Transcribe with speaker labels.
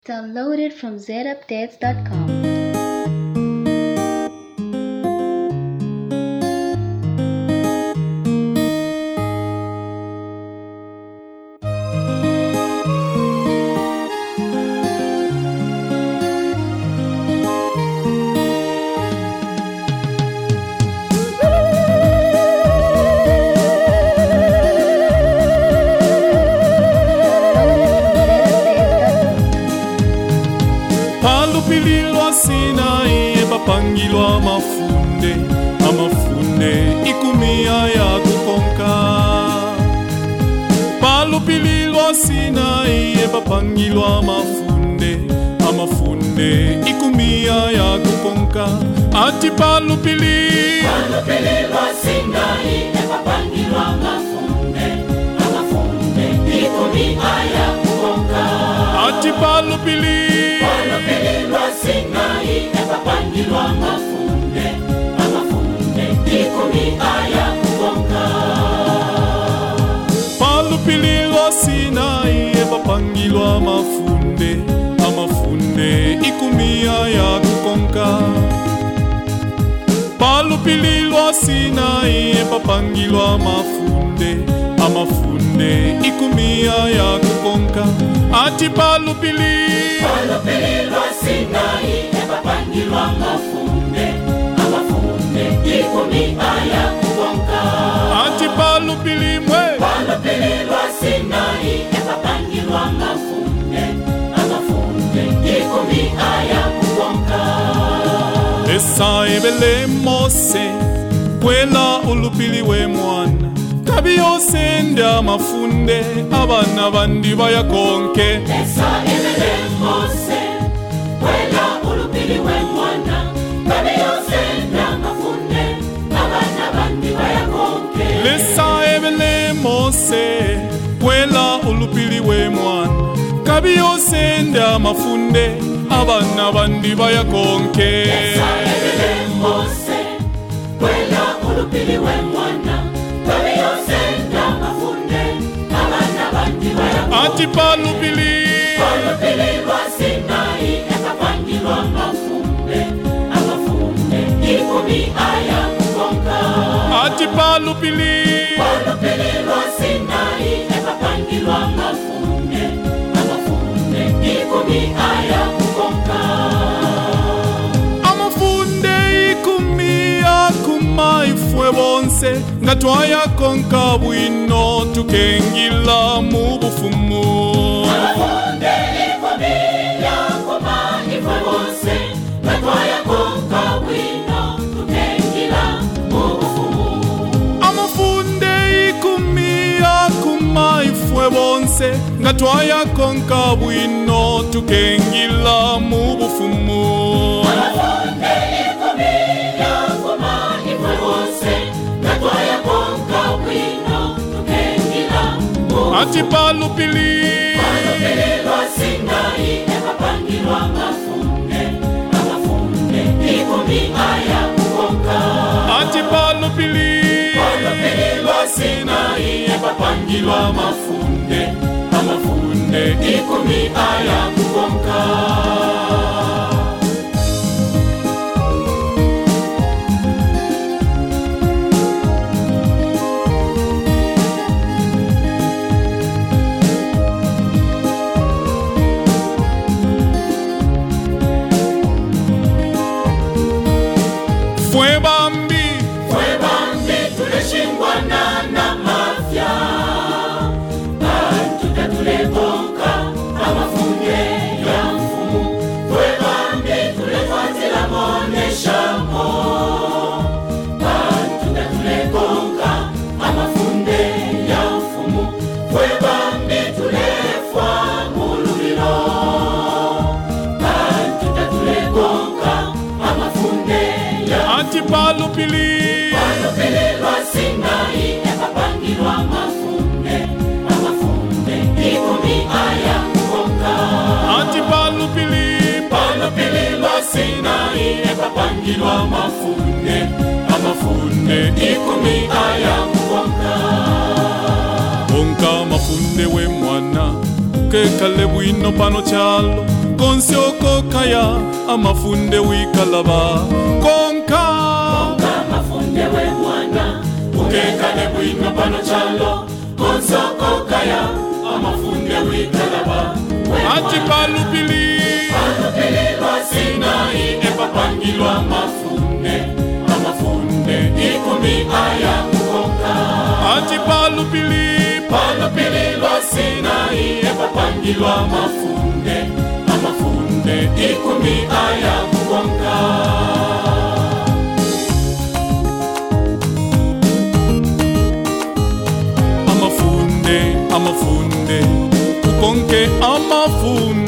Speaker 1: Downloaded from zupdates.com.
Speaker 2: Palupililwa Sinai epapangilwa amafunde ikumia ya kukonka. Palupililwa Sinai epapangilwa amafunde ikumia ya kukonka. Ati palupililwa
Speaker 3: Sinai epapangilwa amafunde ikumia ya kukonka.
Speaker 2: Ati
Speaker 3: palupililwa Sinai epapangilwa amafunde ikumia ya kukonka.
Speaker 2: Palupililwa Sinai epapangilwa amafunde ikumia ya kukonka. Palupililwa Sinai epapangilwa amafunde ikumia ya kukonka. Ati
Speaker 3: palupililwa Sinai epapangilwa amafunde ikumia ya kukonka.
Speaker 2: Ati
Speaker 3: palupililwa Sinai epapangilwa amafunde ikumia ya kukonka.
Speaker 2: Esa ebele Mose kwela ulupiliwe mwana kabi yose nda amafunde abana bandi bayakonke.
Speaker 3: Esa ebele Mose kwela ulupiliwe mwana kabi yose nda amafunde abana bandi bayakonke.
Speaker 2: Lesa ebele Mose kwela ulupiliwe mwana kabi yose nda amafunde abana bandi bayakonke.
Speaker 3: Esa ebele Mose kwela ulupiliwe mwana kabi yose nda amafunde abana bandi bayakonke.
Speaker 2: Ati
Speaker 3: palupililwa Sinai epapangilwa amafunde ikumia ya kukonka.
Speaker 2: Ati
Speaker 3: palupililwa Sinai epapangilwa amafunde ikumia ya kukonka.
Speaker 2: amafunde ikumia kumaifwe bonse nga twayakonka bwino tukengila mu bufumu.
Speaker 3: Amafunde ikumia kumaifwe bonse nga twayakonka bwino tukengila mu bufumu.
Speaker 2: Amafunde ikumia kumaifwe bonse nga twayakonka bwino tukengila mu bufumu.
Speaker 3: Amafunde ikumia kumaifwe bonse nga twayakonka bwino tukengila mu bufumu.
Speaker 2: Ati
Speaker 3: palupililwa Sinai epapangilwa amafunde ikumia ya kukonka.
Speaker 2: Ati
Speaker 3: palupililwa
Speaker 2: Sinai epapangilwa amafunde
Speaker 3: ikumia ya kukonka.
Speaker 2: fue bambi
Speaker 3: tuleshingwa na mafya bantu tulekonka amafunde ya
Speaker 2: wikale bwino pano chalo konsi okokaya amafunde wikalaba konka
Speaker 3: mafunde we mwana ukekale bwino pano chalo konsi okokaya amafunde wikalaba
Speaker 2: ati palupili
Speaker 3: lwasinai epapangilwa amafunde ikumi aya kukonka
Speaker 2: ati palupili
Speaker 3: lwasinai epapangilwa amafunde ikumi aya kukonka
Speaker 2: amafunde kukonke amafunde